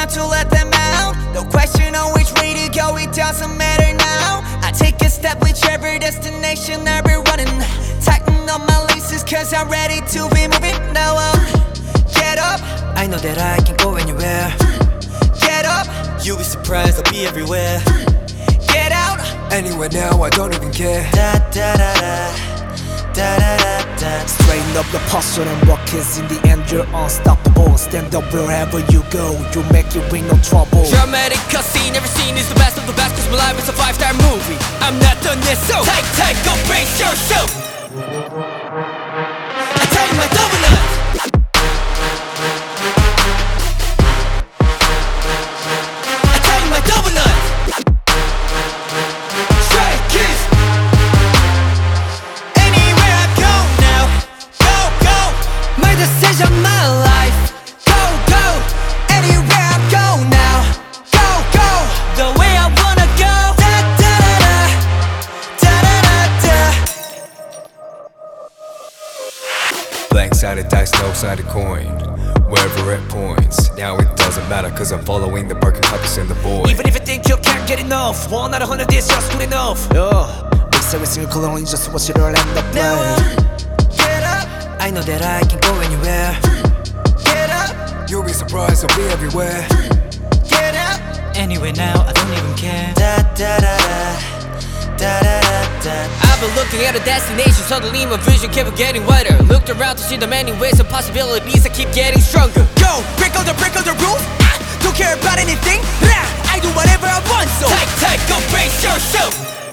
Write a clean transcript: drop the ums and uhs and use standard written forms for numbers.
want to let them out. No question on which way to go, it doesn't matter now. I take a step, whichever destination I'll be running. Tighten up my laces cause I'm ready to be moving. Now get up, I know that I can go anywhere. Get up, you'll be surprised I'll be everywhere. Get out, Anywhere now, I don't even care. da da da da, da da da da. Straighten up the posture and rock, cause in the end you're unstoppable. Stand up wherever you go, you make it bring no trouble. Dramatic cutscene, every scene is the best of the best. Cause my life is a 5-star movie. I'm not done yet, so take, go brace yourself. I take my double nut. I take my double nut. Straight kiss. Anywhere I go now, go. My decision, my life. Go. Anywhere I go now, go. The way I wanna go. Da da da da, da da da da. Blank sided dice, no sided coin. Wherever it points, now it doesn't matter cause I'm following the broken compass in the void. Even if you think you can't get enough, 1 out of 100 is just good enough. Mix every single color and just watch it all end up Now playing. get up, I know that I can go anywhere. Get up, You'll be surprised I'll be everywhere. get up. Anyway now, I don't even care. Da da da da, da da da. I've been looking at a destination, suddenly my vision kept getting wider. Looked around to see the many ways and possibilities that keep getting stronger. Go, break all the rules. Don't care about anything. I do whatever I want, so take, go brace yourself.